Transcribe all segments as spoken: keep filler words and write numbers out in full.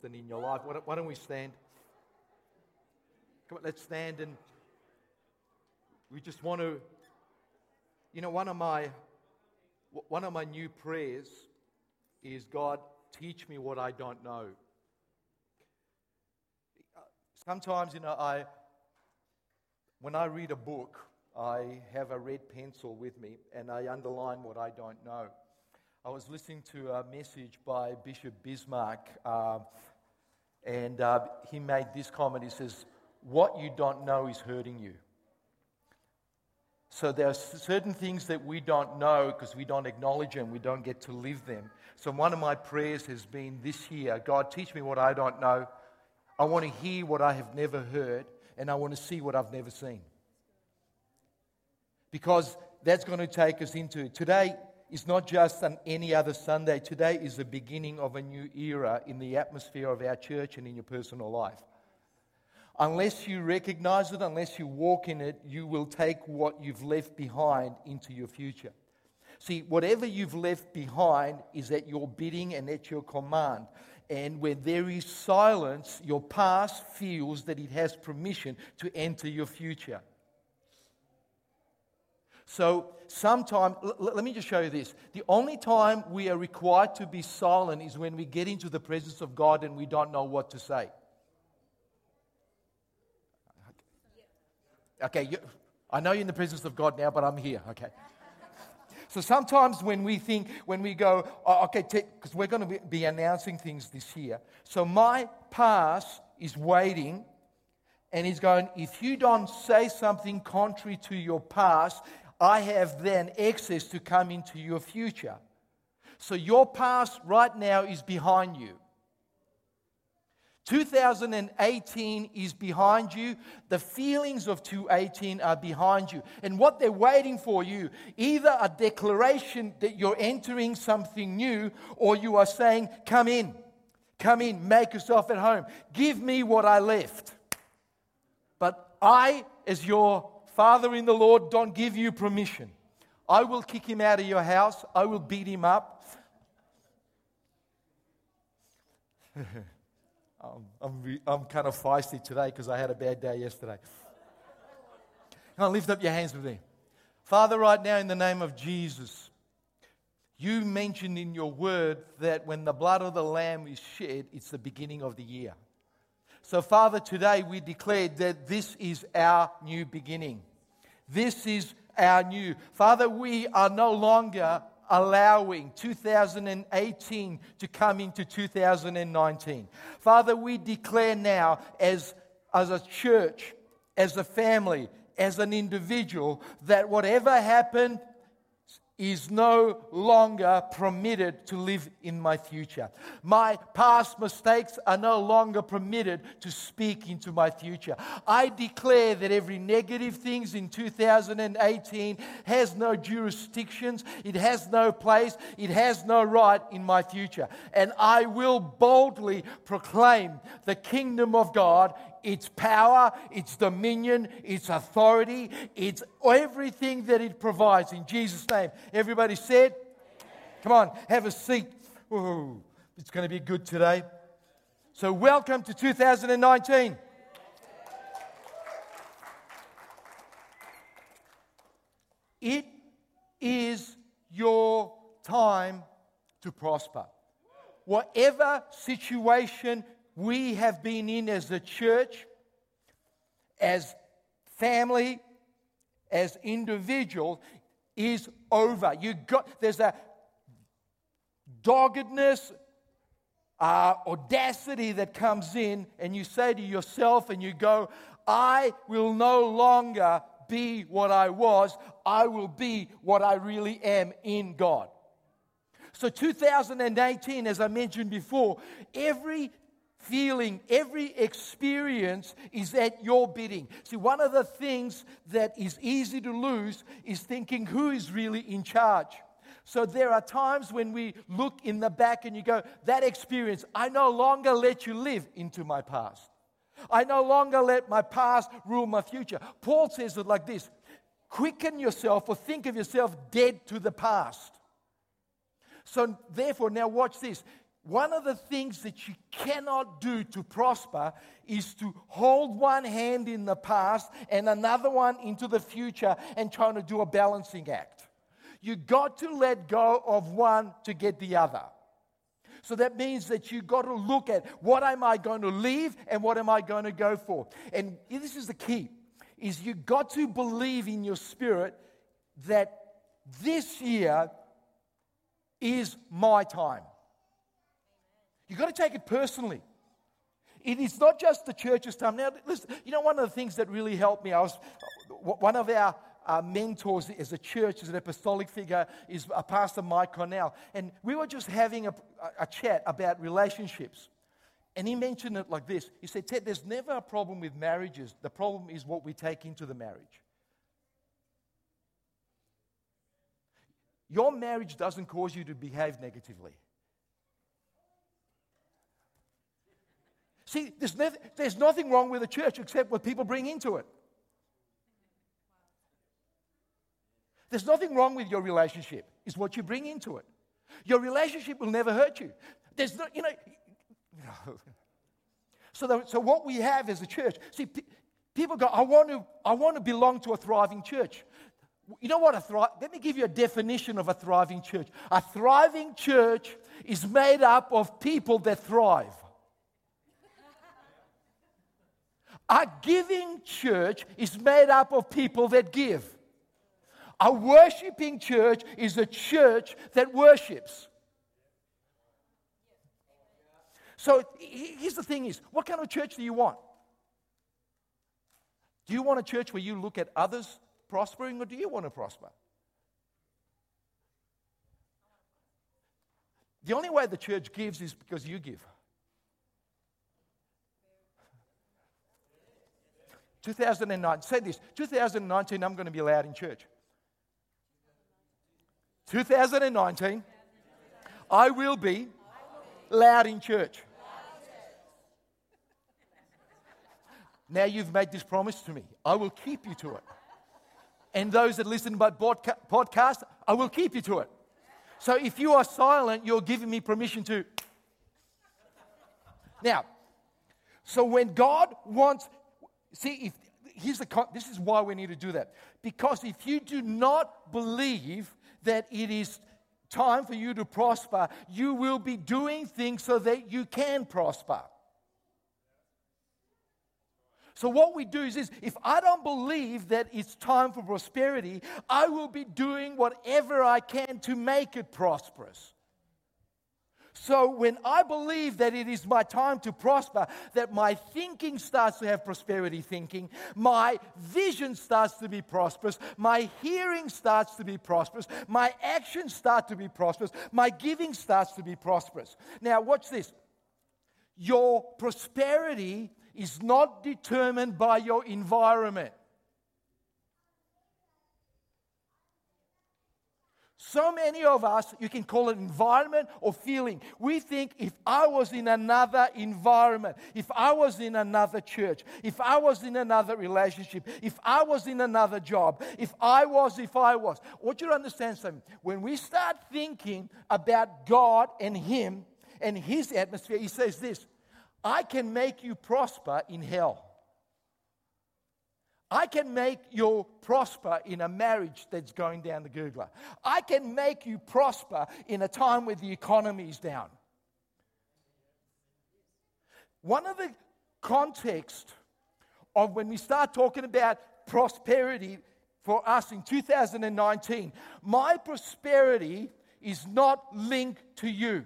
than in your life. Why don't, why don't we stand? Come on, let's stand, and we just want to, you know, one of my one of my new prayers is, God, teach me what I don't know. Sometimes, you know, I when I read a book, I have a red pencil with me, and I underline what I don't know. I was listening to a message by Bishop Bismarck, uh, and uh, he made this comment. He says, what you don't know is hurting you. So there are certain things that we don't know because we don't acknowledge them, we don't get to live them. So one of my prayers has been this year, God, teach me what I don't know. I want to hear what I have never heard, and I want to see what I've never seen. Because that's going to take us into it. Today is not just an any other Sunday. Today is the beginning of a new era in the atmosphere of our church and in your personal life. Unless you recognize it, unless you walk in it, you will take what you've left behind into your future. See, whatever you've left behind is at your bidding and at your command. And when there is silence, your past feels that it has permission to enter your future. So sometimes, l- let me just show you this. The only time we are required to be silent is when we get into the presence of God and we don't know what to say. Okay, you, I know you're in the presence of God now, but I'm here, okay. So sometimes when we think, when we go, oh, okay, because we're going to be, be announcing things this year. So my past is waiting, and he's going, if you don't say something contrary to your past, I have then access to come into your future. So your past right now is behind you. two thousand eighteen is behind you. The feelings of two thousand eighteen are behind you. And what they're waiting for you, either a declaration that you're entering something new, or you are saying, come in, come in, make yourself at home. Give me what I left. But I, as your Father in the Lord, don't give you permission. I will kick him out of your house. I will beat him up. um, I'm, re- I'm kind of feisty today because I had a bad day yesterday. Come on, lift up your hands with me. Father, right now in the name of Jesus, you mentioned in your word that when the blood of the Lamb is shed, it's the beginning of the year. So, Father, today we declared that this is our new beginning. This is our new. Father, we are no longer allowing two thousand eighteen to come into two thousand nineteen. Father, we declare now as, as a church, as a family, as an individual, that whatever happened is no longer permitted to live in my future. My past mistakes are no longer permitted to speak into my future. I declare that every negative things in two thousand eighteen has no jurisdictions, it has no place, it has no right in my future. And I will boldly proclaim the kingdom of God, its power, its dominion, its authority, its everything that it provides. In Jesus' name. Everybody said? Amen. Come on, have a seat. Ooh, it's going to be good today. So welcome to two thousand nineteen. It is your time to prosper. Whatever situation we have been in as a church, as family, as individuals, is over. You got there's a doggedness, uh, audacity that comes in, and you say to yourself, and you go, "I will no longer be what I was. I will be what I really am in God." So, two thousand eighteen, as I mentioned before, every feeling, every experience is at your bidding. See, one of the things that is easy to lose is thinking who is really in charge. So there are times when we look in the back and you go, that experience, I no longer let you live into my past. I no longer let my past rule my future. Paul says it like this: quicken yourself, or think of yourself dead to the past. So therefore, now watch this. one of the things that you cannot do to prosper is to hold one hand in the past and another one into the future and trying to do a balancing act. You got to let go of one to get the other. So that means that you got to look at what am I going to leave and what am I going to go for. And this is the key, is you got to believe in your spirit that this year is my time. You've got to take it personally. It is not just the church's time. Now, listen, you know, one of the things that really helped me, I was, one of our uh, mentors as a church, as an apostolic figure, is uh, Pastor Mike Cornell. And we were just having a, a chat about relationships. And he mentioned it like this. He said, Ted, there's never a problem with marriages. The problem is what we take into the marriage. Your marriage doesn't cause you to behave negatively. See, there's, never, there's nothing wrong with a church except what people bring into it. There's nothing wrong with your relationship. It's what you bring into it. Your relationship will never hurt you. There's no, you know. So, the, so what we have as a church, see, p- people go, I want to, I want to belong to a thriving church. You know what a thrive? Let me give you a definition of a thriving church. A thriving church is made up of people that thrive. A giving church is made up of people that give. A worshiping church is a church that worships. So here's the thing is, what kind of church do you want? Do you want a church where you look at others prospering, or do you want to prosper? The only way the church gives is because you give. two thousand nine, say this, two thousand nineteen, I'm going to be loud in church. two thousand nineteen, I will be loud in church. Now you've made this promise to me. I will keep you to it. And those that listen by podcast, I will keep you to it. So if you are silent, you're giving me permission to. Now, so when God wants, see, if here's the this is why we need to do that. Because if you do not believe that it is time for you to prosper, you will be doing things so that you can prosper. So what we do is this, if I don't believe that it's time for prosperity, I will be doing whatever I can to make it prosperous. So when I believe that it is my time to prosper, that my thinking starts to have prosperity thinking, my vision starts to be prosperous, my hearing starts to be prosperous, my actions start to be prosperous, my giving starts to be prosperous. Now watch this. Your prosperity is not determined by your environment. So many of us, you can call it environment or feeling. We think if I was in another environment, if I was in another church, if I was in another relationship, if I was in another job, if I was, if I was. I want you to understand something. When we start thinking about God and Him and His atmosphere, He says this, I can make you prosper in hell. I can make you prosper in a marriage that's going down the googler. I can make you prosper in a time where the economy is down. One of the contexts of when we start talking about prosperity for us in two thousand nineteen, my prosperity is not linked to you.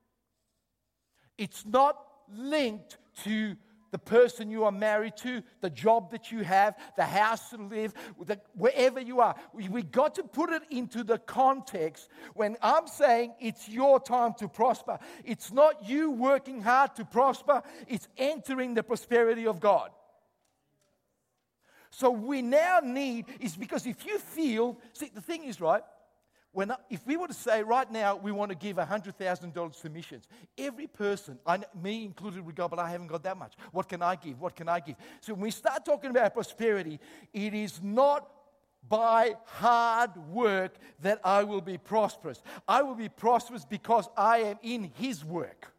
It's not linked to the person you are married to, the job that you have, the house to live, the, wherever you are. We, we got to put it into the context. When I'm saying it's your time to prosper, it's not you working hard to prosper, it's entering the prosperity of God. So we now need, is because if you feel, see the thing is, right, When, if we were to say right now we want to give one hundred thousand dollars to missions, every person, I, me included, would go, but I haven't got that much. What can I give? What can I give? So when we start talking about prosperity, it is not by hard work that I will be prosperous. I will be prosperous because I am in His work.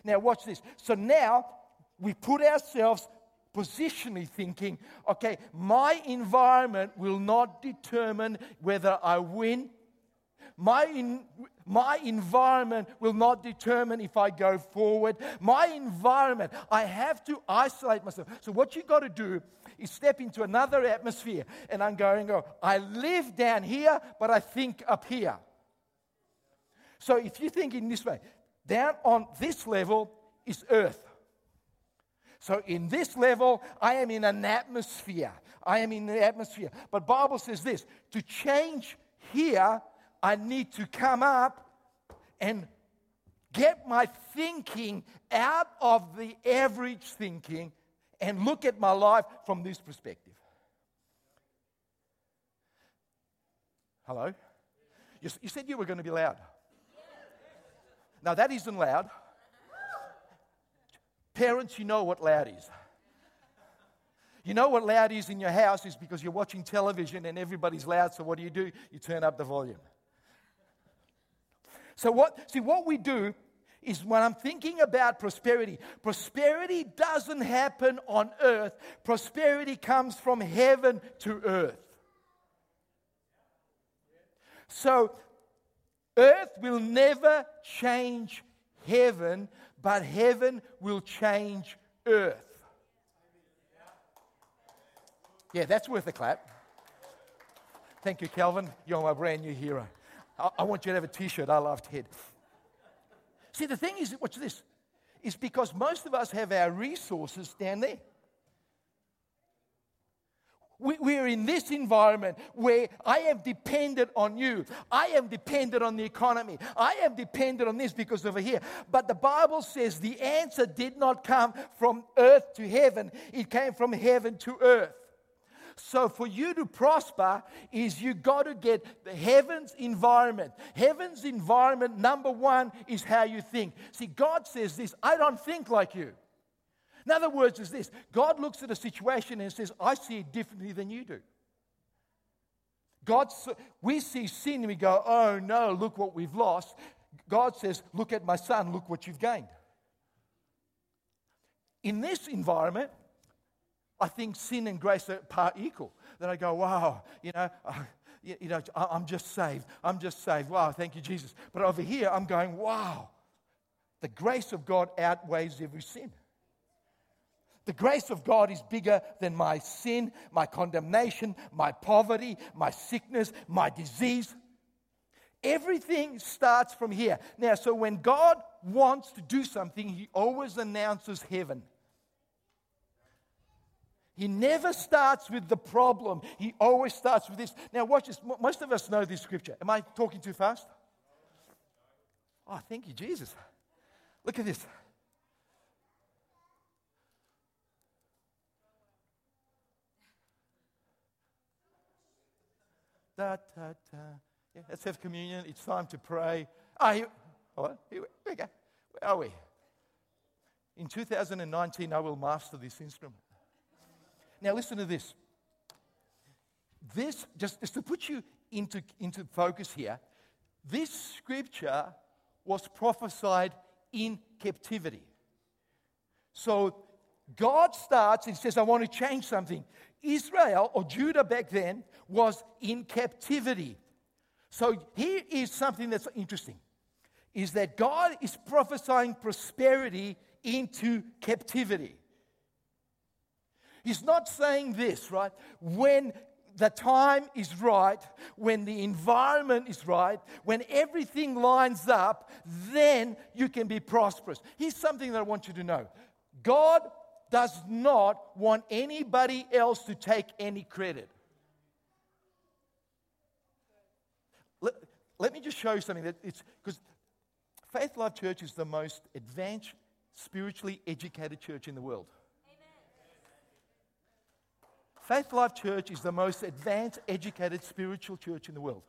Now watch this. So now we put ourselves positionally thinking, okay, my environment will not determine whether I win. My, in, my environment will not determine if I go forward. My environment, I have to isolate myself. So what you've got to do is step into another atmosphere. And I'm going, oh, I live down here, but I think up here. So if you think in this way, down on this level is earth. So in this level, I am in an atmosphere. I am in the atmosphere. But Bible says this, to change here, I need to come up and get my thinking out of the average thinking and look at my life from this perspective. Hello? You, you said you were going to be loud. Now that isn't loud. Parents, you know what loud is. You know what loud is in your house is because you're watching television and everybody's loud, so what do you do? You turn up the volume. So what, see what we do is when I'm thinking about prosperity, prosperity doesn't happen on earth. Prosperity comes from heaven to earth. So earth will never change heaven, but heaven will change earth. Yeah, that's worth a clap. Thank you, Calvin. You're my brand new hero. I, I want you to have a t-shirt. I love Ted. See, the thing is, watch this, is because most of us have our resources down there. We, we're in this environment where I am dependent on you. I am dependent on the economy. I am dependent on this because over here. But the Bible says the answer did not come from earth to heaven. It came from heaven to earth. So for you to prosper is you got to get the heaven's environment. Heaven's environment, number one, is how you think. See, God says this, I don't think like you. In other words, is this, God looks at a situation and says, I see it differently than you do. God, we see sin and we go, oh no, look what we've lost. God says, look at my son, look what you've gained. In this environment, I think sin and grace are part equal. Then I go, wow, you know, uh, you, you know, I'm just saved. I'm just saved. Wow, thank you, Jesus. But over here, I'm going, wow, the grace of God outweighs every sin. The grace of God is bigger than my sin, my condemnation, my poverty, my sickness, my disease. Everything starts from here. Now, so when God wants to do something, He always announces heaven. He never starts with the problem. He always starts with this. Now watch this. Most of us know this scripture. Am I talking too fast? Oh, thank you, Jesus. Look at this. Da, da, da. Yeah, let's have communion. It's time to pray. Ah, here, hold on. Here we go. Where are we? In two thousand nineteen, I will master this instrument. Now listen to this. This, just, just to put you into, into focus here, this scripture was prophesied in captivity. So God starts and says, I want to change something. Israel, or Judah back then, was in captivity. So here is something that's interesting, is that God is prophesying prosperity into captivity. He's not saying this, right? When the time is right, when the environment is right, when everything lines up, then you can be prosperous. Here's something that I want you to know. God does not want anybody else to take any credit. Let, let me just show you something that it's because Faith Life Church is the most advanced, spiritually educated church in the world. Faith Life Church is the most advanced, educated, spiritual church in the world.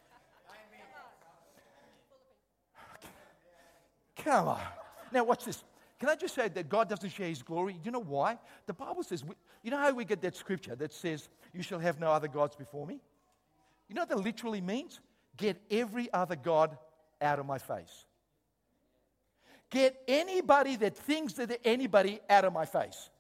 Come on. Now watch this. Can I just say that God doesn't share His glory? Do you know why? The Bible says, you know how we get that scripture that says, you shall have no other gods before me? You know what that literally means? Get every other God out of my face. get anybody that thinks that they're anybody out of my face.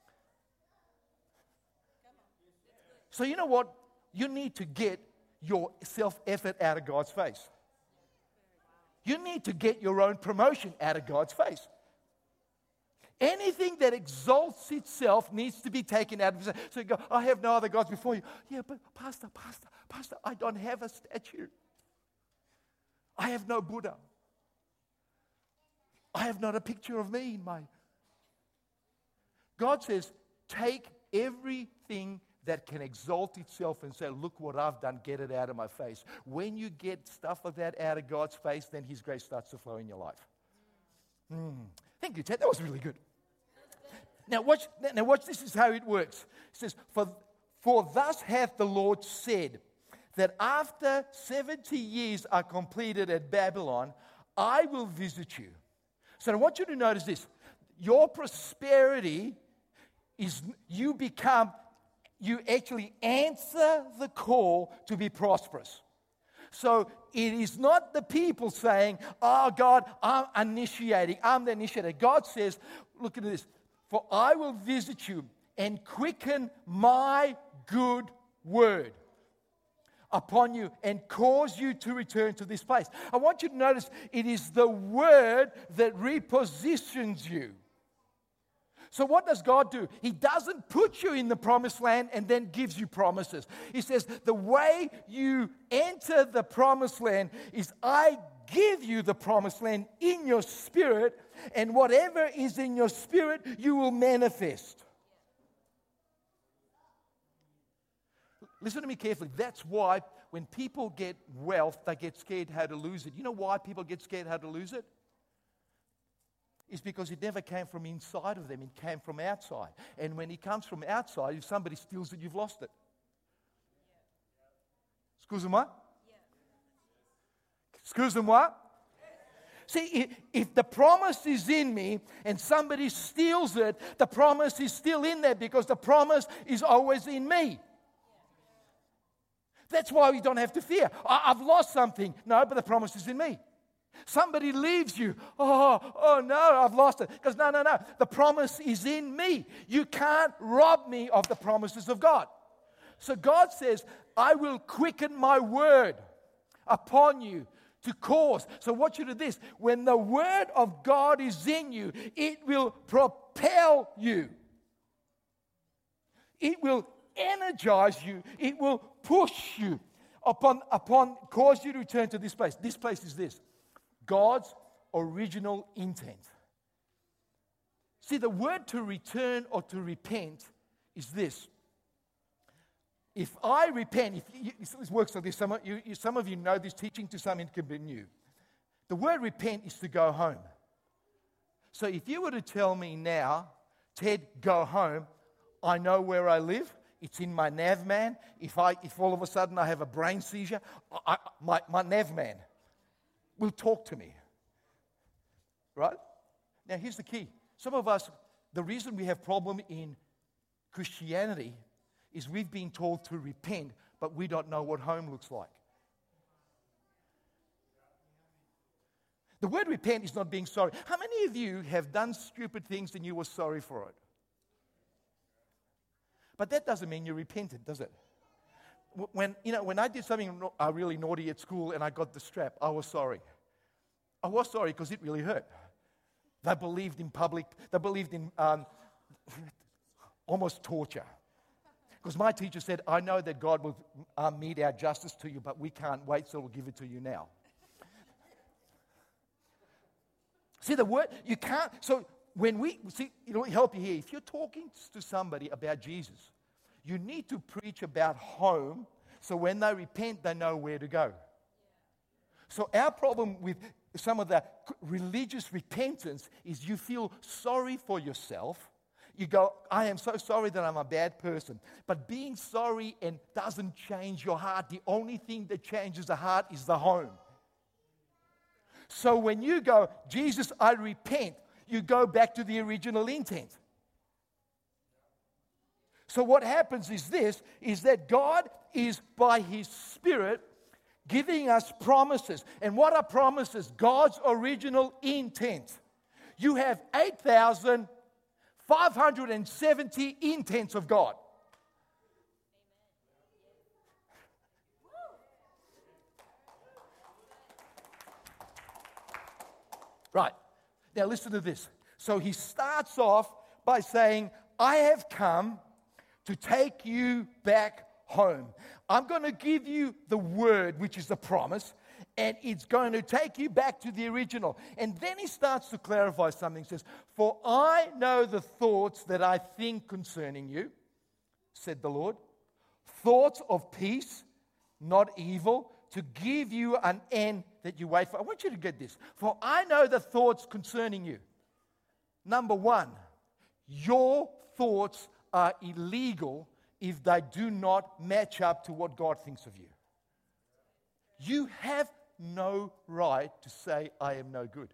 So you know what? You need to get your self-effort out of God's face. You need to get your own promotion out of God's face. Anything that exalts itself needs to be taken out of his. So you go, I have no other gods before you. Yeah, but Pastor, Pastor, Pastor, I don't have a statue. I have no Buddha. I have not a picture of me in my. God says, take everything that can exalt itself and say, look what I've done, get it out of my face. When you get stuff like that out of God's face, then his grace starts to flow in your life. Mm. Thank you, Ted. That was really good. Now watch, now watch, this is how it works. It says, for, for thus hath the Lord said, that after seventy years are completed at Babylon, I will visit you. So I want you to notice this. Your prosperity is, you become, you actually answer the call to be prosperous. So it is not the people saying, oh God, I'm initiating, I'm the initiator. God says, look at this, for I will visit you and quicken my good word upon you and cause you to return to this place. I want you to notice it is the word that repositions you. So what does God do? He doesn't put you in the promised land and then gives you promises. He says the way you enter the promised land is I give you the promised land in your spirit, and whatever is in your spirit you will manifest. Listen to me carefully. That's why when people get wealth, they get scared how to lose it. You know why people get scared how to lose it? It's because it never came from inside of them. It came from outside. And when it comes from outside, if somebody steals it, you've lost it. Excuse-moi? Excuse-moi? See, if, if the promise is in me and somebody steals it, the promise is still in there because the promise is always in me. That's why we don't have to fear. I, I've lost something. No, but the promise is in me. Somebody leaves you. Oh, oh no, I've lost it. Because no, no, no. The promise is in me. You can't rob me of the promises of God. So God says, I will quicken my word upon you to cause. So what you do this. When the word of God is in you, it will propel you. It will energize you. It will push you upon, upon, cause you to return to this place. This place is this. God's original intent. See, the word to return or to repent is this. If I repent, if you, this works like this, some of you, some of you know this teaching, to some it can be new. The word repent is to go home. So if you were to tell me now, Ted, go home, I know where I live. It's in my nav man. If I, if all of a sudden I have a brain seizure, I, my, my nav man will talk to me. Right? Now here's the key. Some of us, the reason we have problem in Christianity is we've been told to repent, but we don't know what home looks like. The word repent is not being sorry. How many of you have done stupid things and you were sorry for it? But that doesn't mean you repented, does it? When, you know, when I did something uh, really naughty at school and I got the strap, I was sorry. I was sorry because it really hurt. They believed in public, they believed in um, almost torture. Because my teacher said, I know that God will uh, mete our justice to you, but we can't wait, so we'll give it to you now. See, the word, you can't, so when we, see, it'll help you here. If you're talking to somebody about Jesus, you need to preach about home, so when they repent, they know where to go. So our problem with some of the religious repentance is you feel sorry for yourself. You go, I am so sorry that I'm a bad person. But being sorry and doesn't change your heart. The only thing that changes the heart is the home. So when you go, Jesus, I repent, you go back to the original intent. So what happens is this, is that God is by His Spirit giving us promises. And what are promises? God's original intent. you have eight thousand five hundred seventy intents of God. Right. Now listen to this. So he starts off by saying, I have come to take you back home. I'm going to give you the word, which is the promise, and it's going to take you back to the original. And then he starts to clarify something. He says, for I know the thoughts that I think concerning you, said the Lord. Thoughts of peace, not evil, to give you an end that you wait for. I want you to get this. For I know the thoughts concerning you. Number one, your thoughts are illegal if they do not match up to what God thinks of you. You have no right to say, I am no good.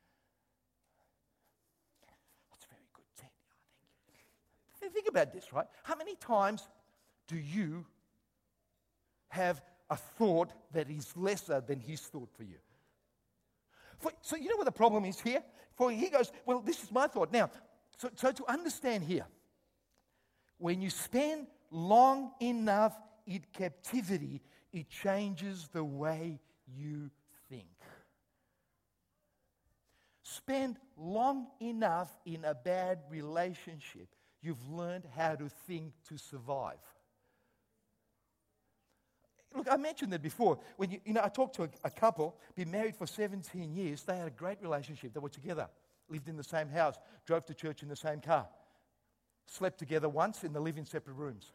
That's very good, Ted. Thank you. Think about this, right? How many times do you have a thought that is lesser than his thought for you? For, so you know what the problem is here? For he goes, well, this is my thought. Now, so, so to understand here, when you spend long enough in captivity, it changes the way you think. Spend long enough in a bad relationship, you've learned how to think to survive. Look, I mentioned that before. When you, you know, I talked to a, a couple, been married for seventeen years. They had a great relationship. They were together, lived in the same house, drove to church in the same car, slept together once, and they live in separate rooms.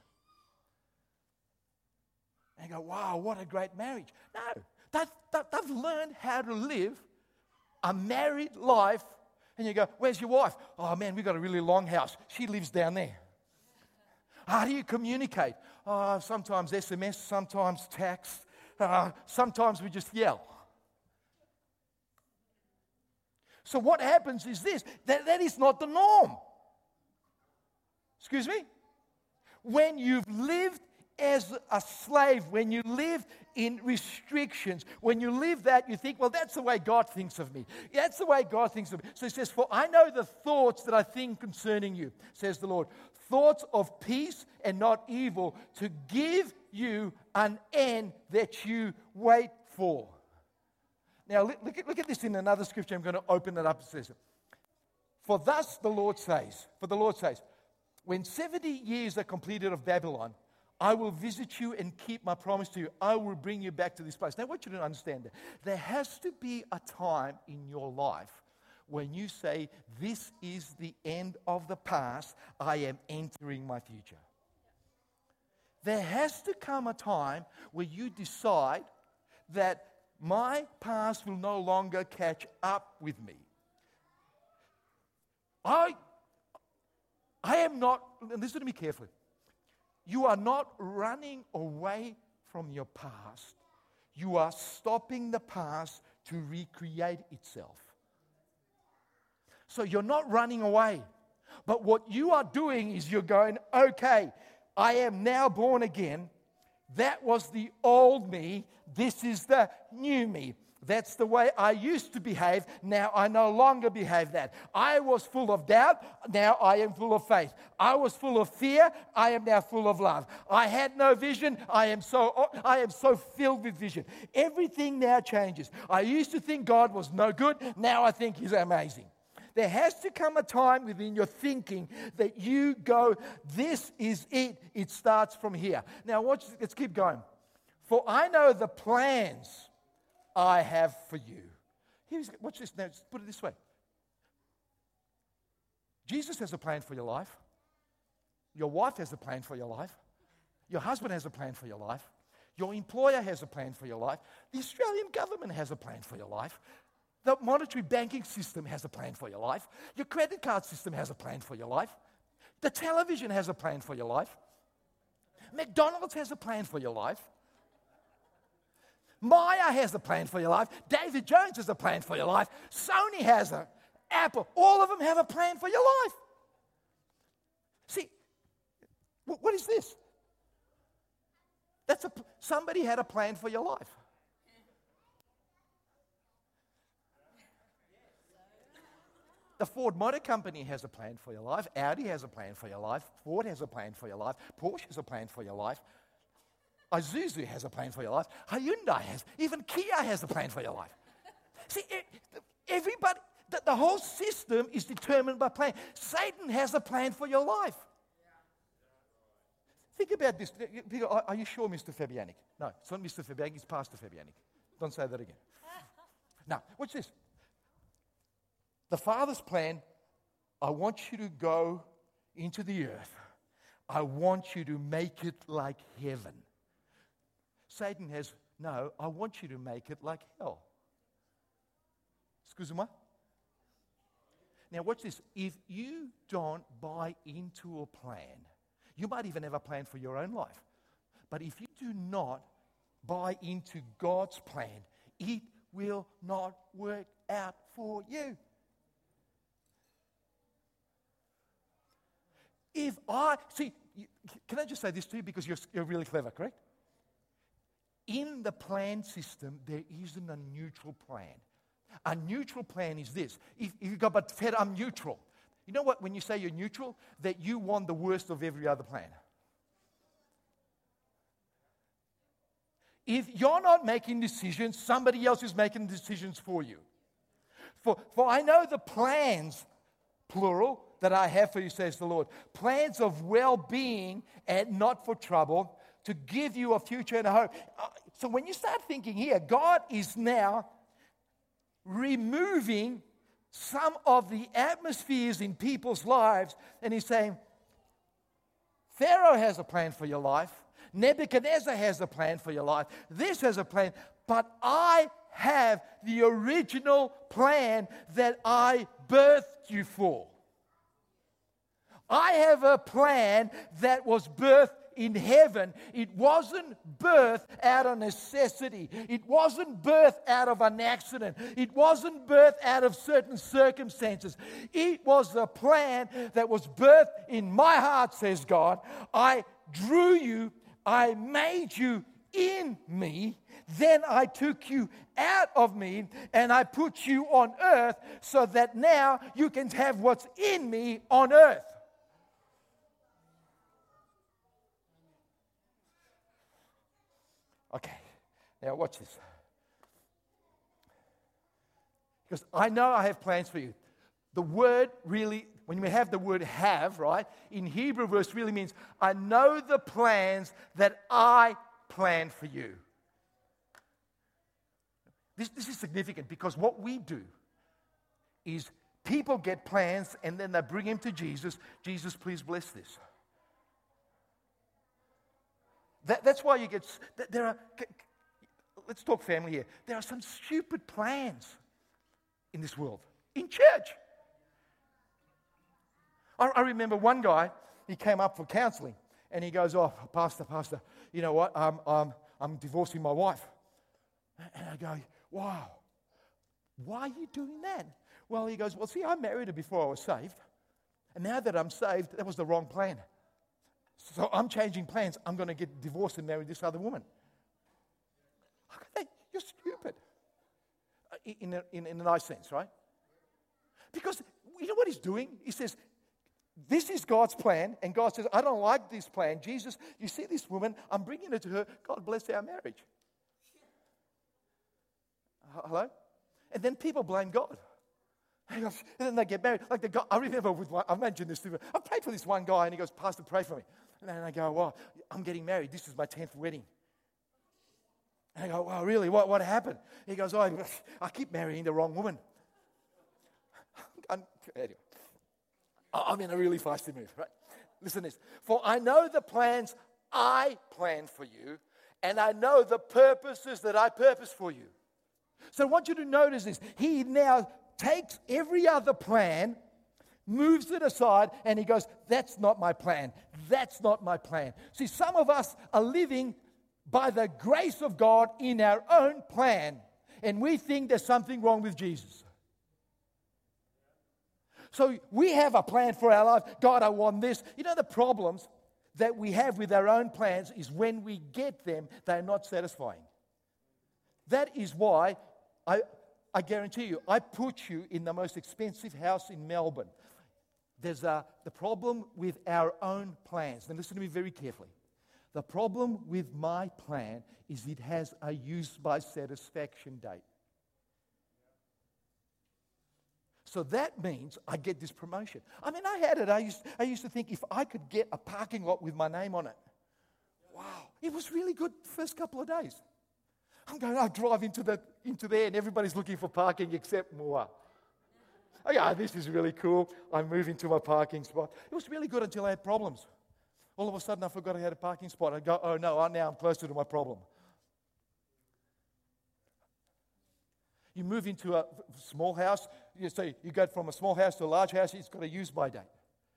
And you go, wow, what a great marriage. No, they've, they've learned how to live a married life. And you go, where's your wife? Oh, man, we've got a really long house. She lives down there. How do you communicate? Uh, sometimes S M S, sometimes text, uh, sometimes we just yell. So what happens is this, that, that is not the norm. Excuse me? When you've lived as a slave, when you live in restrictions, when you live that, you think, well, that's the way God thinks of me. That's the way God thinks of me. So he says, for I know the thoughts that I think concerning you, says the Lord. Thoughts of peace and not evil, to give you an end that you wait for. Now, look at, look at this in another scripture. I'm going to open it up. It says, for thus the Lord says, for the Lord says, when seventy years are completed of Babylon, I will visit you and keep my promise to you. I will bring you back to this place. Now, I want you to understand that there has to be a time in your life when you say, this is the end of the past, I am entering my future. There has to come a time where you decide that my past will no longer catch up with me. I, I am not, and listen to me carefully, you are not running away from your past. You are stopping the past to recreate itself. So you're not running away. But what you are doing is you're going, okay, I am now born again. That was the old me. This is the new me. That's the way I used to behave. Now I no longer behave that. I was full of doubt. Now I am full of faith. I was full of fear. I am now full of love. I had no vision. I am so, I am so filled with vision. Everything now changes. I used to think God was no good. Now I think He's amazing. There has to come a time within your thinking that you go, this is it. It starts from here. Now watch, let's keep going. For I know the plans I have for you. Here's, watch this now, just put it this way. Jesus has a plan for your life. Your wife has a plan for your life. Your husband has a plan for your life. Your employer has a plan for your life. The Australian government has a plan for your life. The monetary banking system has a plan for your life. Your credit card system has a plan for your life. The television has a plan for your life. McDonald's has a plan for your life. Maya has a plan for your life. David Jones has a plan for your life. Sony has a, Apple, all of them have a plan for your life. See, what is this? That's a, somebody had a plan for your life. The Ford Motor Company has a plan for your life. Audi has a plan for your life. Ford has a plan for your life. Porsche has a plan for your life. Isuzu has a plan for your life. Hyundai has. Even Kia has a plan for your life. See, everybody, the, the whole system is determined by plan. Satan has a plan for your life. Think about this. Are, are you sure, Mister Fabianic? No, it's not Mister Fabianic, it's Pastor Fabianic. Don't say that again. Now, watch this. The Father's plan, I want you to go into the earth. I want you to make it like heaven. Satan has, no, I want you to make it like hell. Excuse-moi? Now, watch this. If you don't buy into a plan, you might even have a plan for your own life. But if you do not buy into God's plan, it will not work out for you. If I, see, can I just say this to you because you're, you're really clever, correct? In the plan system, there isn't a neutral plan. A neutral plan is this. If, if you go, but Fed, I'm neutral. You know what, when you say you're neutral, that you want the worst of every other plan. If you're not making decisions, somebody else is making decisions for you. For, for I know the plans, plural, that I have for you, says the Lord. Plans of well-being and not for trouble, to give you a future and a hope. So when you start thinking here, God is now removing some of the atmospheres in people's lives, and He's saying, Pharaoh has a plan for your life. Nebuchadnezzar has a plan for your life. This has a plan, but I have the original plan that I birthed you for. I have a plan that was birthed in heaven. It wasn't birthed out of necessity. It wasn't birthed out of an accident. It wasn't birthed out of certain circumstances. It was a plan that was birthed in my heart, says God. I drew you. I made you in me. Then I took you out of me and I put you on earth so that now you can have what's in me on earth. Okay, now watch this. Because I know I have plans for you. The word really, when we have the word have, right, in Hebrew verse really means, I know the plans that I plan for you. This, this is significant because what we do is people get plans and then they bring him to Jesus. Jesus, please bless this. That, that's why you get, there are, let's talk family here. There are some stupid plans in this world, in church. I, I remember one guy, he came up for counseling, and he goes, oh, pastor, pastor, you know what, um, um, I'm divorcing my wife. And I go, wow, why are you doing that? Well, he goes, well, see, I married her before I was saved, and now that I'm saved, that was the wrong plan. So I'm changing plans. I'm going to get divorced and marry this other woman. You're stupid. In a, in, in a nice sense, right? Because you know what he's doing? He says, this is God's plan. And God says, I don't like this plan. Jesus, you see this woman, I'm bringing her to her. God bless our marriage. Hello? And then people blame God. And then they get married. Like the guy, I remember with one, I mentioned this to him. I prayed for this one guy and he goes, Pastor, pray for me. And then I go, well, I'm getting married. This is my tenth wedding. And I go, well, really? What, what happened? He goes, oh, I keep marrying the wrong woman. I'm, anyway, I'm in a really feisty mood, right? Listen to this. For I know the plans I plan for you, and I know the purposes that I purpose for you. So I want you to notice this. He now takes every other plan, moves it aside, and he goes, that's not my plan. That's not my plan. See, some of us are living by the grace of God in our own plan, and we think there's something wrong with Jesus. So we have a plan for our life. God, I want this. You know, the problems that we have with our own plans is when we get them, they're not satisfying. That is why I, I guarantee you, I put you in the most expensive house in Melbourne. There's a, the problem with our own plans. Now listen to me very carefully. The problem with my plan is it has a use by satisfaction date. So that means I get this promotion. I mean, I had it. I used, I used to think if I could get a parking lot with my name on it, wow, it was really good the first couple of days. I'm going, I drive into, the, into there and everybody's looking for parking except Moa. Oh yeah, this is really cool. I move into my parking spot. It was really good until I had problems. All of a sudden I forgot I had a parking spot. I go, oh no, now I'm closer to my problem. You move into a small house, you say you go from a small house to a large house, it's got a use by date.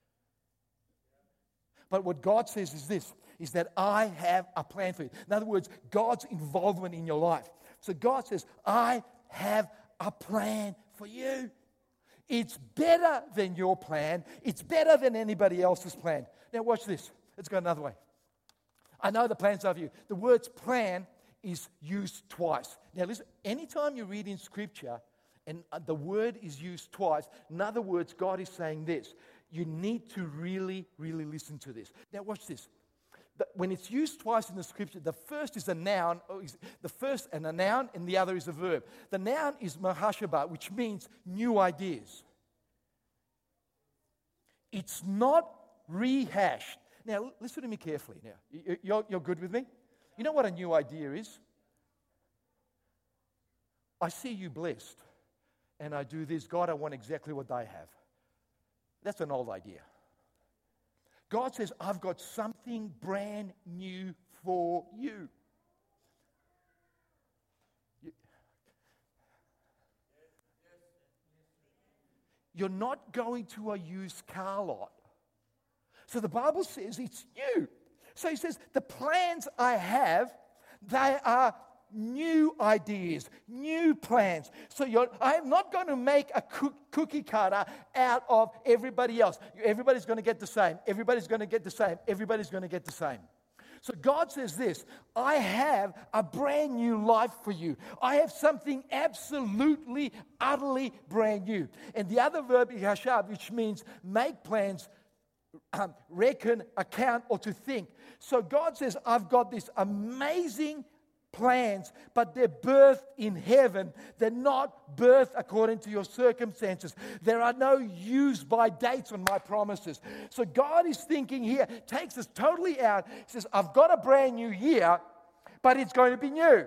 But what God says is this, is that I have a plan for you. In other words, God's involvement in your life. So God says, I have a plan for you. It's better than your plan. It's better than anybody else's plan. Now watch this. Let's go another way. I know the plans are for you. The words plan is used twice. Now listen, anytime you read in Scripture and the word is used twice, in other words, God is saying this. You need to really, really listen to this. Now watch this. When it's used twice in the Scripture, the first is a noun, the first and a noun, and the other is a verb. The noun is mahashaba, which means new ideas. It's not rehashed. Now, listen to me carefully now. You're, you're good with me? You know what a new idea is? I see you blessed, and I do this. God, I want exactly what they have. That's an old idea. God says, I've got something brand new for you. You're not going to a used car lot. So the Bible says it's new. So he says, the plans I have, they are new ideas, new plans. So you're, I am not going to make a cook, cookie cutter out of everybody else. Everybody's going to get the same. Everybody's going to get the same. Everybody's going to get the same. So God says this, I have a brand new life for you. I have something absolutely, utterly brand new. And the other verb is hashab, which means make plans, um, reckon, account, or to think. So God says, I've got this amazing plans, but they're birthed in heaven. They're not birthed according to your circumstances. There are no use by dates on my promises. So God is thinking here, takes us totally out. He says, I've got a brand new year, but it's going to be new.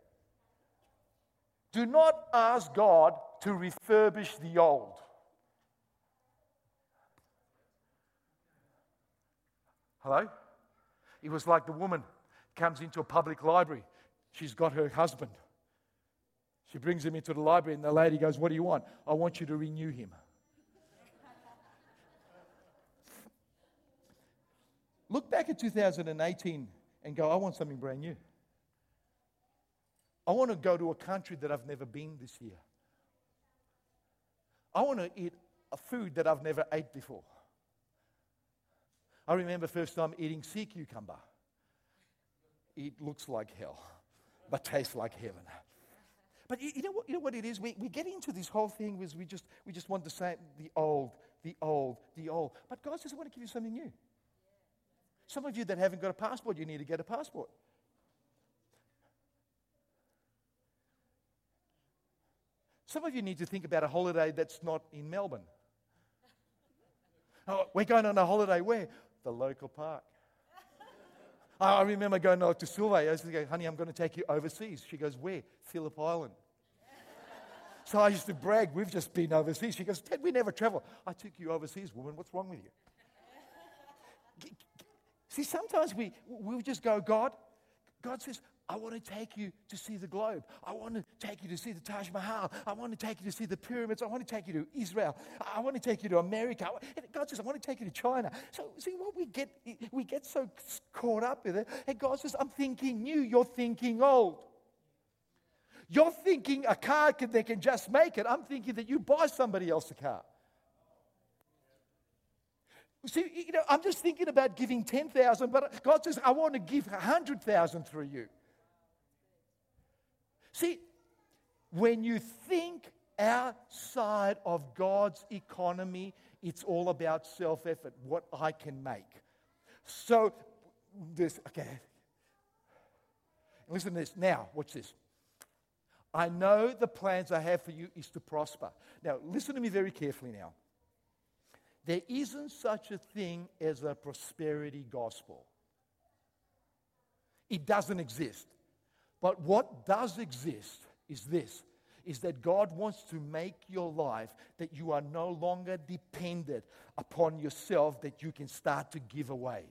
Do not ask God to refurbish the old. Hello? It was like the woman comes into a public library. She's got her husband. She brings him into the library and the lady goes, what do you want? I want you to renew him. Look back at two thousand eighteen and go, I want something brand new. I want to go to a country that I've never been this year. I want to eat a food that I've never ate before. I remember first time eating sea cucumber. It looks like hell, but tastes like heaven. But you, you know what? You know what it is. We we get into this whole thing was we just we just want the same, the old, the old, the old. But God says, I want to give you something new. Some of you that haven't got a passport, you need to get a passport. Some of you need to think about a holiday that's not in Melbourne. Oh, we're going on a holiday where? The local park. I remember going to, to Silva. I used to go, honey, I'm going to take you overseas. She goes, where? Phillip Island. So I used to brag, we've just been overseas. She goes, Ted, we never travel. I took you overseas, woman. What's wrong with you? See, sometimes we we just go, God, God says, I want to take you to see the globe. I want to take you to see the Taj Mahal. I want to take you to see the pyramids. I want to take you to Israel. I want to take you to America. And God says, I want to take you to China. So see what we get, we get so caught up with it. And God says, I'm thinking new. You're thinking old. You're thinking a car can, they can just make it. I'm thinking that you buy somebody else a car. See, you know, I'm just thinking about giving ten thousand, but God says, I want to give one hundred thousand through you. See, when you think outside of God's economy, it's all about self-effort, what I can make. So, this, okay. Listen to this. Now, watch this. I know the plans I have for you is to prosper. Now, listen to me very carefully now. There isn't such a thing as a prosperity gospel. It doesn't exist. But what does exist is this, is that God wants to make your life that you are no longer dependent upon yourself, that you can start to give away.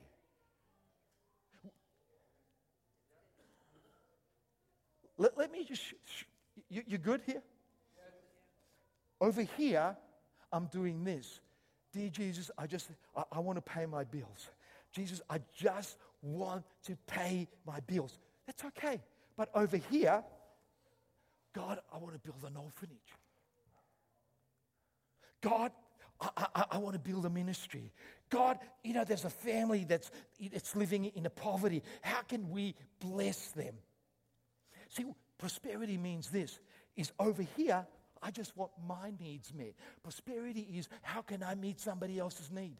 Let, let me just, sh- sh- you, you good here? Over here, I'm doing this. Dear Jesus, I just, I, I want to pay my bills. Jesus, I just want to pay my bills. That's okay. But over here, God, I want to build an orphanage. God, I, I, I want to build a ministry. God, you know, there's a family that's it's living in a poverty. How can we bless them? See, prosperity means this, is over here, I just want my needs met. Prosperity is, how can I meet somebody else's need?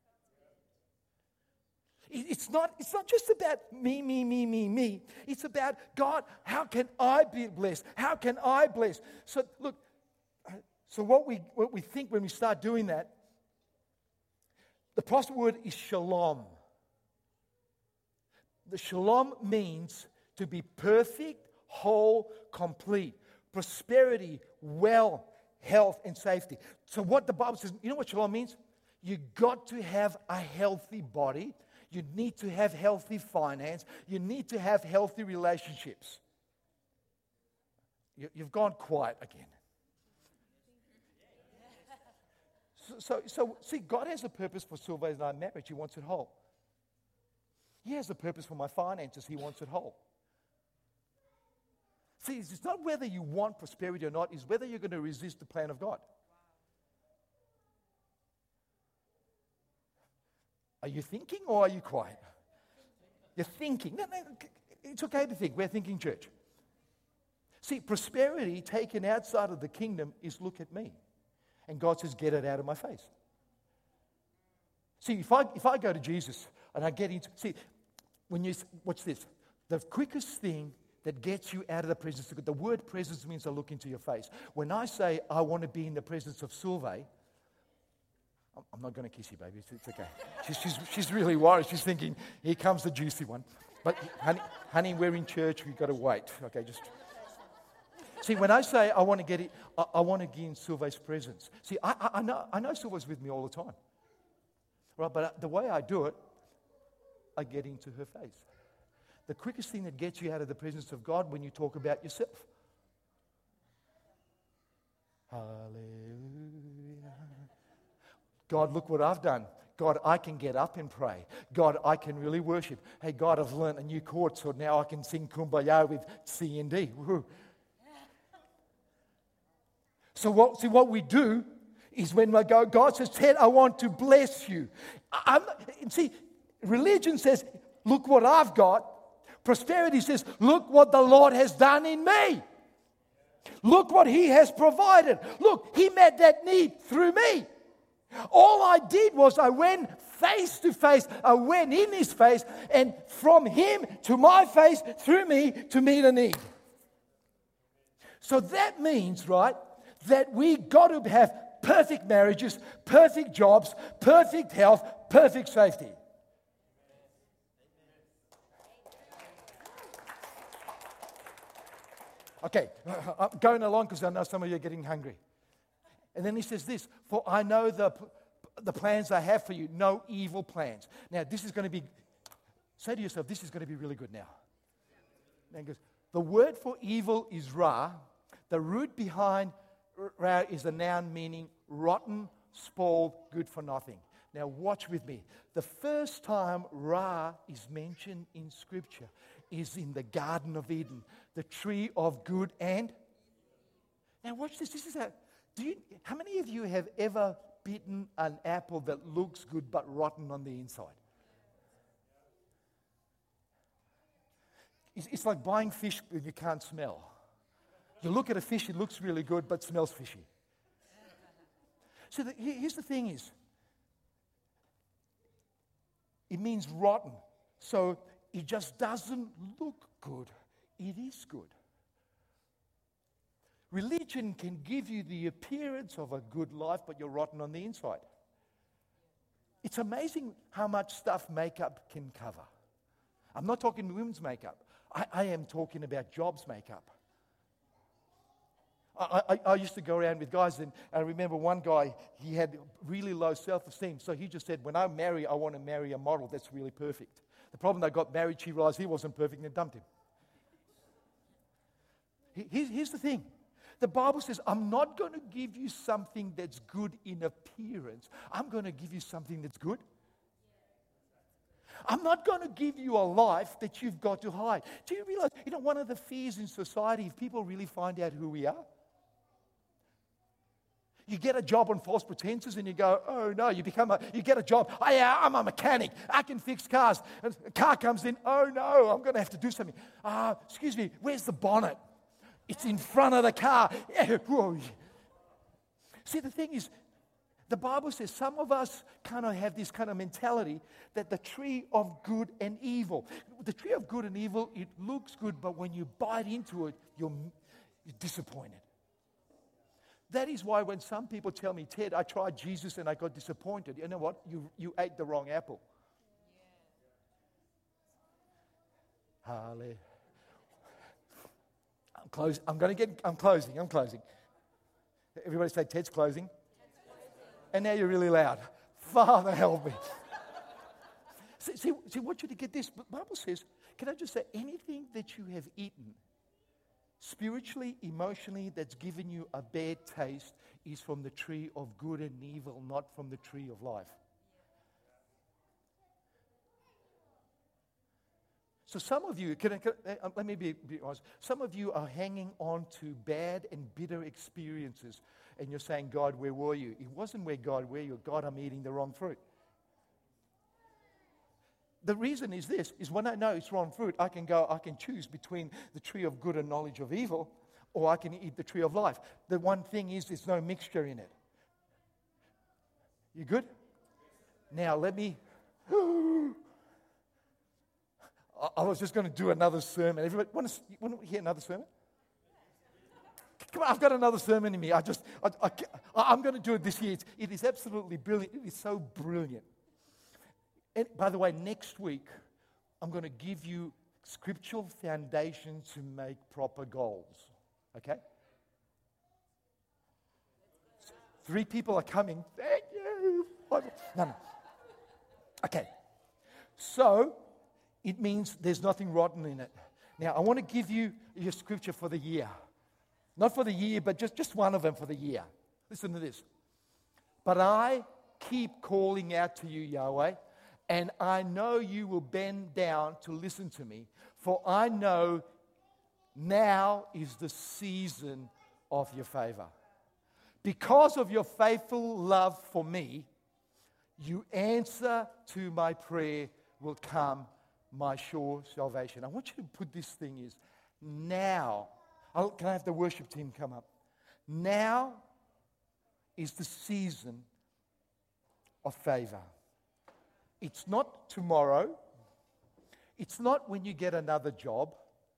It's not, it's not just about me, me, me, me, me. It's about, God, how can I be blessed? How can I bless? So look, so what we, what we think when we start doing that, the prosper word is shalom. The shalom means to be perfect, whole, complete. Prosperity, well, health, and safety. So what the Bible says, you know what shalom means? You got to have a healthy body. You need to have healthy finance. You need to have healthy relationships. You, you've gone quiet again. So, so, so, see, God has a purpose for Sylvain and I marriage. He wants it whole. He has a purpose for my finances. He wants it whole. See, it's not whether you want prosperity or not. It's whether you're going to resist the plan of God. Are you thinking or are you quiet? You're thinking. No, no, it's okay to think. We're thinking church. See, prosperity taken outside of the kingdom is look at me. And God says, get it out of my face. See, if I, if I go to Jesus and I get into, see, when you, watch this. The quickest thing that gets you out of the presence of God, the word presence means I look into your face. When I say I want to be in the presence of Sylvain, I'm not going to kiss you, baby. It's, it's okay. She's, she's, she's really worried. She's thinking, here comes the juicy one. But, honey, honey we're in church. We've got to wait. Okay, just... See, when I say I want to get it, I, I want to get in Sylvain's presence. See, I, I, I know I know Sylvain's with me all the time. Right, but the way I do it, I get into her face. The quickest thing that gets you out of the presence of God when you talk about yourself. Hallelujah. God, look what I've done. God, I can get up and pray. God, I can really worship. Hey, God, I've learned a new chord, so now I can sing Kumbaya with C and D. Woo-hoo. So what, see, what we do is when we go, God says, Ted, I want to bless you. I'm, see, religion says, look what I've got. Prosperity says, look what the Lord has done in me. Look what He has provided. Look, He met that need through me. All I did was I went face to face. I went in His face, and from Him to my face, through me, to meet a need. So that means, right, that we got to have perfect marriages, perfect jobs, perfect health, perfect safety. Okay, I'm going along because I know some of you are getting hungry. And then he says this, for I know the, the plans I have for you, no evil plans. Now, this is going to be, say to yourself, this is going to be really good now. And he goes, the word for evil is ra. The root behind ra is a noun meaning rotten, spoiled, good for nothing. Now, watch with me. The first time ra is mentioned in Scripture is in the Garden of Eden, the tree of good and... Now, watch this. This is how... Do you, how many of you have ever bitten an apple that looks good but rotten on the inside? It's, it's like buying fish that you can't smell. You look at a fish, it looks really good, but smells fishy. So the, here's the thing is, it means rotten. So it just doesn't look good. It is good. Religion can give you the appearance of a good life, but you're rotten on the inside. It's amazing how much stuff makeup can cover. I'm not talking women's makeup. I, I am talking about jobs makeup. I, I, I used to go around with guys, and I remember one guy, he had really low self-esteem, so he just said, when I marry, I want to marry a model that's really perfect. The problem, they got married, she realized he wasn't perfect, and they dumped him. Here's, here's the thing. The Bible says, I'm not going to give you something that's good in appearance. I'm going to give you something that's good. I'm not going to give you a life that you've got to hide. Do you realize, you know, one of the fears in society, if people really find out who we are, you get a job on false pretenses and you go, oh no, you become a, you get a job, oh yeah, I'm a mechanic, I can fix cars. And a car comes in, oh no, I'm going to have to do something. Ah, uh, excuse me, where's the bonnet? It's in front of the car. See, the thing is, the Bible says some of us kind of have this kind of mentality that the tree of good and evil, the tree of good and evil, it looks good, but when you bite into it, you're, you're disappointed. That is why when some people tell me, Ted, I tried Jesus and I got disappointed, you know what? You, you ate the wrong apple. Yeah. Hallelujah. I'm closing. I'm going to get, I'm closing. I'm closing. Everybody say, Ted's closing. And now you're really loud. Father, help me. see, see, see, I want you to get this. The Bible says, can I just say, anything that you have eaten, spiritually, emotionally, that's given you a bad taste is from the tree of good and evil, not from the tree of life. So some of you, can I, can I, uh, let me be, be honest, some of you are hanging on to bad and bitter experiences, and you're saying, God, where were you? It wasn't where God were you. God, I'm eating the wrong fruit. The reason is this, is when I know it's wrong fruit, I can go, I can choose between the tree of good and knowledge of evil, or I can eat the tree of life. The one thing is, there's no mixture in it. You good? Now, let me... I was just going to do another sermon. Everybody want to, want to hear another sermon? Come on, I've got another sermon in me. I just, I, I, I'm going to do it this year. It's, it is absolutely brilliant. It is so brilliant. And by the way, next week, I'm going to give you scriptural foundation to make proper goals. Okay? Three people are coming. Thank you. No, no. Okay. So, it means there's nothing rotten in it. Now, I want to give you your scripture for the year. Not for the year, but just, just one of them for the year. Listen to this. But I keep calling out to you, Yahweh, and I know you will bend down to listen to me, for I know now is the season of your favor. Because of your faithful love for me, your answer to my prayer will come, my sure salvation. I want you to put this thing is, now, I'll, can I have the worship team come up? Now is the season of favor. It's not tomorrow. It's not when you get another job.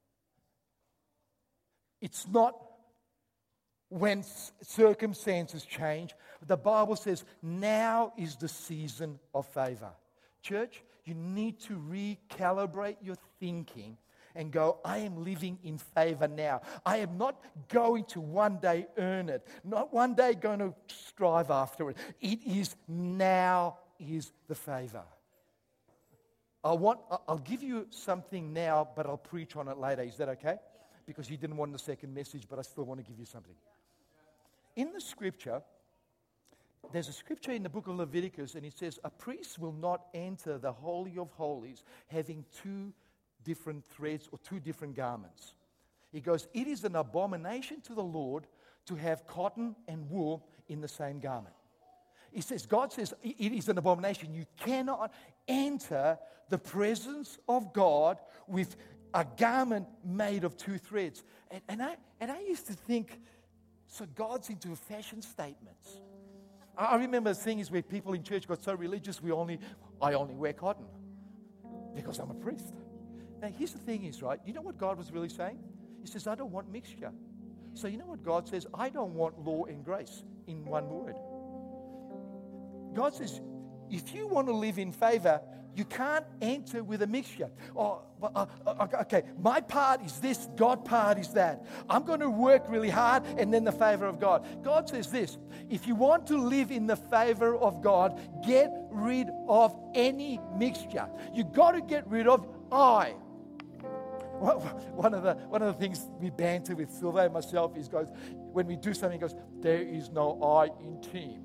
It's not when circumstances change. The Bible says now is the season of favor. Church, you need to recalibrate your thinking and go, I am living in favor now. I am not going to one day earn it, not one day going to strive after it. It is now is the favor. I want, I'll give you something now, but I'll preach on it later. Is that okay? Because you didn't want the second message, but I still want to give you something. In the scripture, there's a scripture in the book of Leviticus, and it says, a priest will not enter the Holy of Holies having two different threads or two different garments. He goes, it is an abomination to the Lord to have cotton and wool in the same garment. He says, God says, it is an abomination. You cannot enter the presence of God with a garment made of two threads. And, and, I, and I used to think, so God's into fashion statements. I, I remember things where people in church got so religious, we only, I only wear cotton because I'm a priest. Now, here's the thing is, right, you know what God was really saying? He says, I don't want mixture. So you know what God says? I don't want law and grace in one word. God says, if you want to live in favor, you can't enter with a mixture. Oh, uh, uh, okay, my part is this, God part is that. I'm going to work really hard and then the favor of God. God says this, if you want to live in the favor of God, get rid of any mixture. You got to get rid of I. One of the one of the things we banter with Sylvain and myself is goes when we do something, he goes, there is no I in team.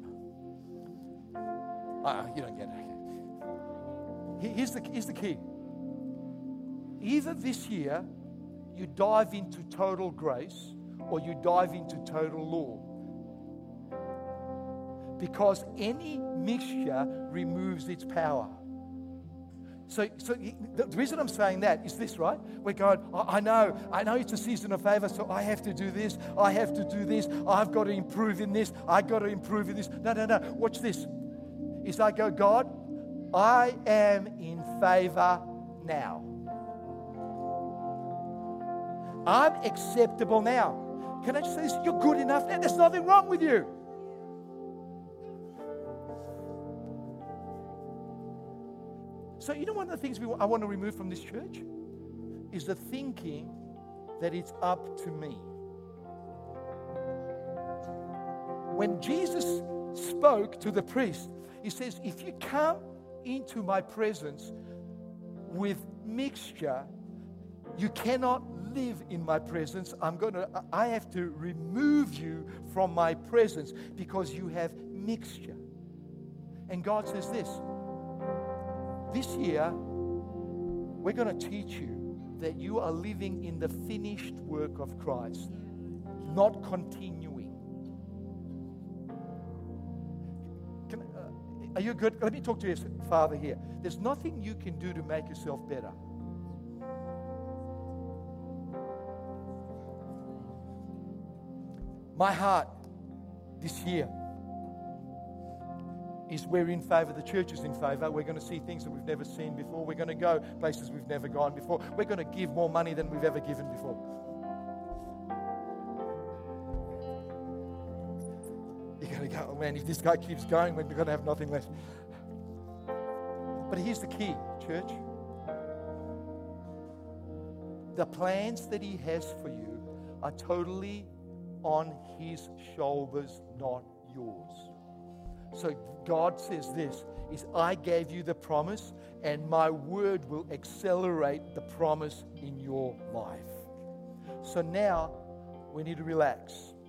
Uh, you don't get it. Here's the, here's the key. Either this year you dive into total grace or you dive into total law. Because any mixture removes its power. So, so the reason I'm saying that is this, right? We're going, I know, I know it's a season of favor, so I have to do this, I have to do this, I've got to improve in this, I've got to improve in this. No, no, no. Watch this. Is I go, God, I am in favor now. I'm acceptable now. Can I just say this? You're good enough now. There's nothing wrong with you. So you know one of the things we, I want to remove from this church is the thinking that it's up to me. When Jesus spoke to the priest, he says, if you come into my presence with mixture, you cannot live in my presence. I'm going to, I have to remove you from my presence because you have mixture. And God says this, this year, we're going to teach you that you are living in the finished work of Christ, not continuing. Can, uh, are you good? Let me talk to your father here. There's nothing you can do to make yourself better. My heart this year is we're in favor, the church is in favor. We're going to see things that we've never seen before. We're going to go places we've never gone before. We're going to give more money than we've ever given before. You're going to go, oh man, if this guy keeps going, we're going to have nothing left. But here's the key, church. The plans that he has for you are totally on his shoulders, not yours. So God says this, is I gave you the promise and my word will accelerate the promise in your life. So now we need to relax.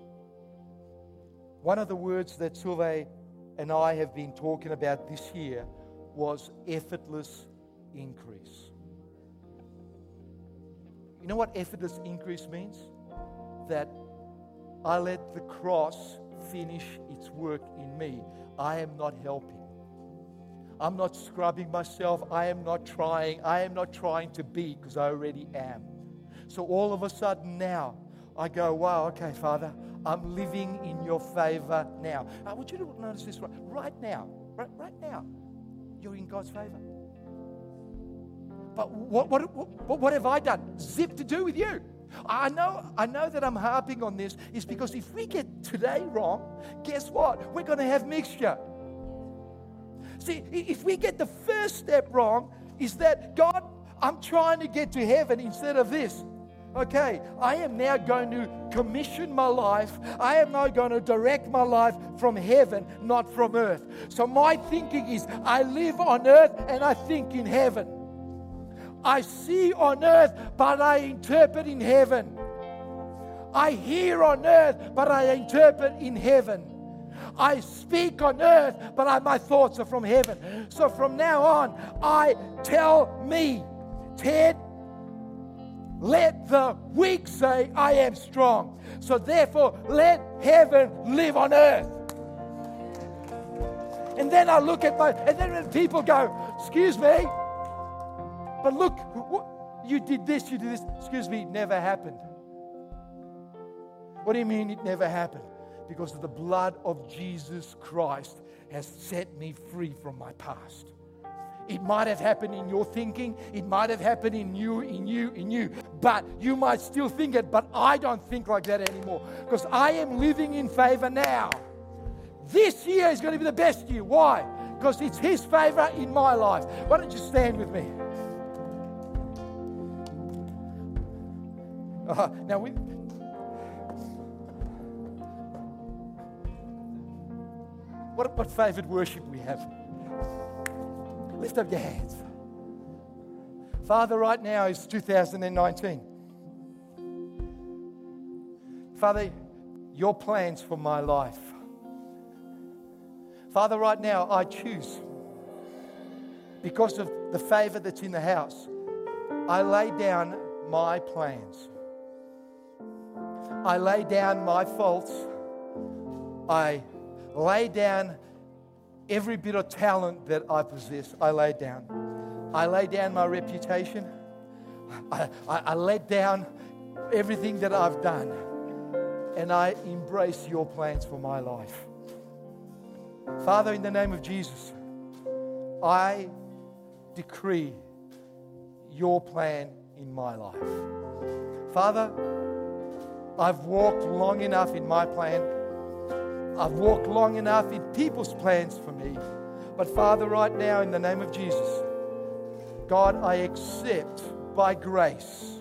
One of the words that Sylvain and I have been talking about this year was effortless increase. You know what effortless increase means? That I let the cross finish its work in me. I am not helping. I'm not scrubbing myself. I am not trying. I am not trying to be because I already am. So all of a sudden now, I go, wow, okay, Father, I'm living in your favor now. I want you to notice this right, right now. Right, right now, you're in God's favor. But what, what, what, what have I done? Zip to do with you. I know, I know that I'm harping on this is because if we get today wrong, guess what? We're going to have mixture. See, if we get the first step wrong, is that God, I'm trying to get to heaven instead of this. Okay, I am now going to commission my life. I am now going to direct my life from heaven, not from earth. So my thinking is I live on earth and I think in heaven. I see on earth, but I interpret in heaven. I hear on earth, but I interpret in heaven. I speak on earth, but I, my thoughts are from heaven. So from now on, I tell me, Ted, let the weak say, I am strong. So therefore, let heaven live on earth. And then I look at my, and then when people go, excuse me, but look, you did this, you did this. Excuse me, it never happened. What do you mean it never happened? Because of the blood of Jesus Christ has set me free from my past. It might have happened in your thinking. It might have happened in you, in you, in you. But you might still think it, but I don't think like that anymore. Because I am living in favor now. This year is going to be the best year. Why? Because it's His favor in my life. Why don't you stand with me? Uh, now we... What, what favored worship we have. Lift up your hands. Father, right now is two thousand nineteen. Father, your plans for my life. Father, right now I choose, because of the favor that's in the house, I lay down my plans. I lay down my faults. I lay down every bit of talent that I possess. I lay down. I lay down my reputation. I, I, I lay down everything that I've done. And I embrace your plans for my life. Father, in the name of Jesus, I decree your plan in my life. Father, I've walked long enough in my plan. I've walked long enough in people's plans for me. But Father, right now, in the name of Jesus, God, I accept by grace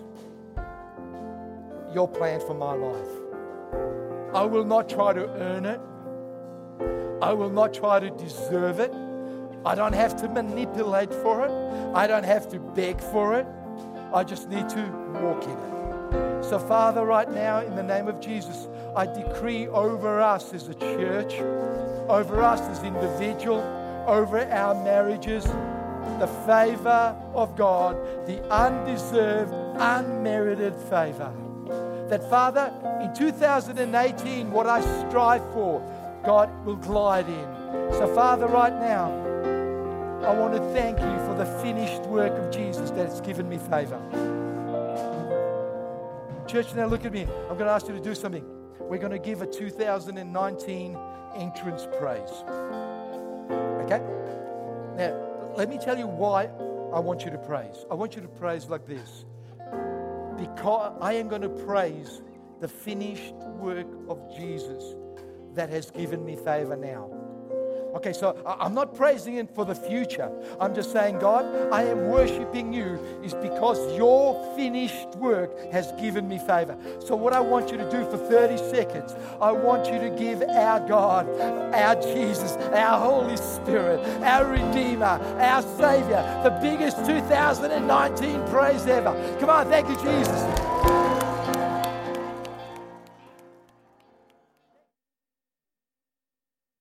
your plan for my life. I will not try to earn it. I will not try to deserve it. I don't have to manipulate for it. I don't have to beg for it. I just need to walk in it. So Father, right now, in the name of Jesus, I decree over us as a church, over us as individual, over our marriages, the favor of God, the undeserved, unmerited favor. That Father, in two thousand eighteen, what I strive for, God will glide in. So Father, right now, I want to thank you for the finished work of Jesus that has given me favor. Church, now look at me. I'm going to ask you to do something. We're going to give a two thousand nineteen entrance praise. Okay? Now, let me tell you why I want you to praise. I want you to praise like this. Because I am going to praise the finished work of Jesus that has given me favor now. Okay, so I'm not praising Him for the future. I'm just saying, God, I am worshiping you is because your finished work has given me favor. So what I want you to do for thirty seconds, I want you to give our God, our Jesus, our Holy Spirit, our Redeemer, our Savior, the biggest two thousand nineteen praise ever. Come on, thank you, Jesus.